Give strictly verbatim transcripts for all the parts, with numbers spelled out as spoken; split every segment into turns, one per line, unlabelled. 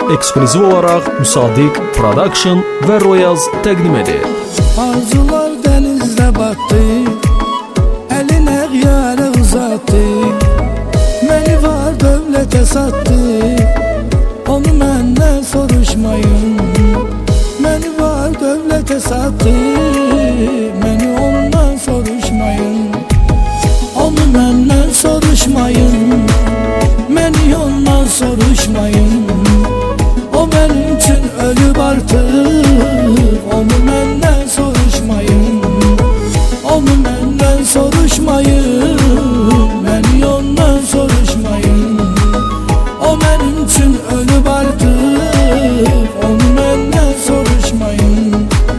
ekskluziv olaraq Müsadiq Production və Royals təqdim edir.
Arzular denizde battı, eline yara uzattı. Beni var dövlete sattı, onu benden soruşmayın. Beni var dövlete sattı, beni ondan soruşmayın. Onu benden soruşmayın, beni ondan soruşmayın. O benim için ölüp artık, onu benden soruşmayın. Onu benden soruşmayın, beni ondan soruşmayın. O benim için ölüp artık, onu benden soruşmayın.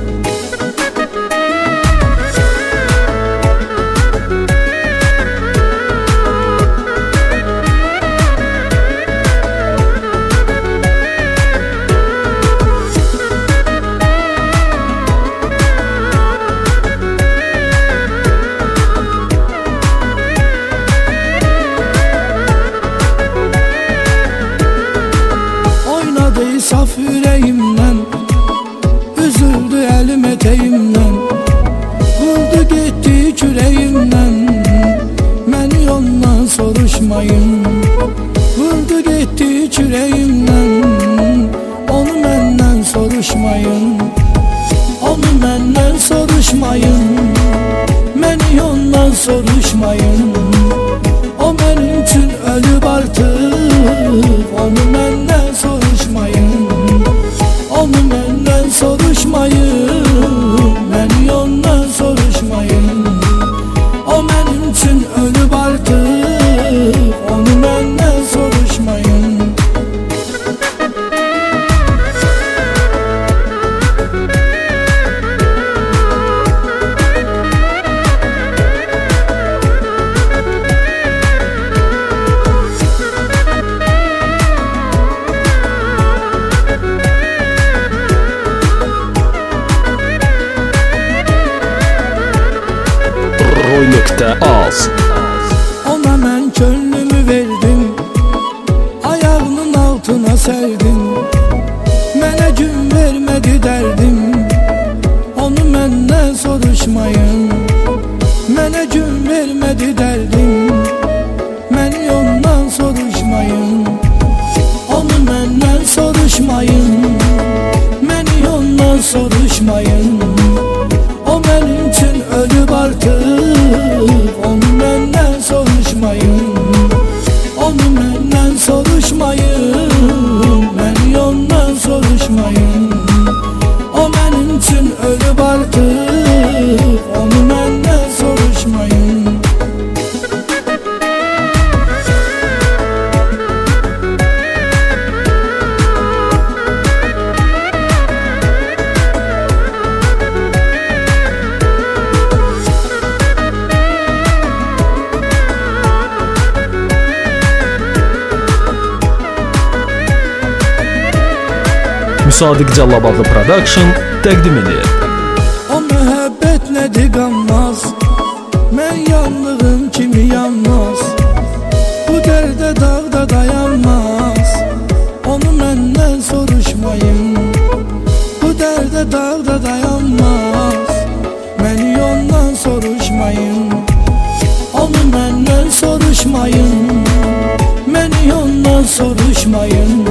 Saf yüreğimden, üzüldü elim eteğimden, vurdu gitti küreğimden. Beni ondan soruşmayın, vurdu gitti küreğimden. Onu benden soruşmayın, onu benden soruşmayın. Beni ondan soruşmayın. O benim için ölüp artık, onu benden soruşmayın. Onu benden soruşmayın, beni ondan soruşmayın. O benim için ölüp artık, onu benden soruşmayın.
Az.
Ona ben gönlümü verdim, ayağının altına serdim. Bana gün vermedi derdim, onu benden soruşmayın. Bana gün vermedi derdim, beni ondan soruşmayın. Onu benden soruşmayın, beni ondan soruşmayın. O benim için ölüp artık, onu benden soruşmayın. Onu benden soruşmayın, beni ondan soruşmayın. O benim için ölüp artık, onu benden soruşmayın.
Müsadiq Callabadlı Production təqdim edir.
O müəbbət nədir qanmaz, mən yandığım kimi yanmaz. Bu dərdə dağda dayanmaz, onu məndən soruşmayın. Bu dərdə dağda dayanmaz, məni ondan soruşmayın. Onu məndən soruşmayın, məni ondan soruşmayın.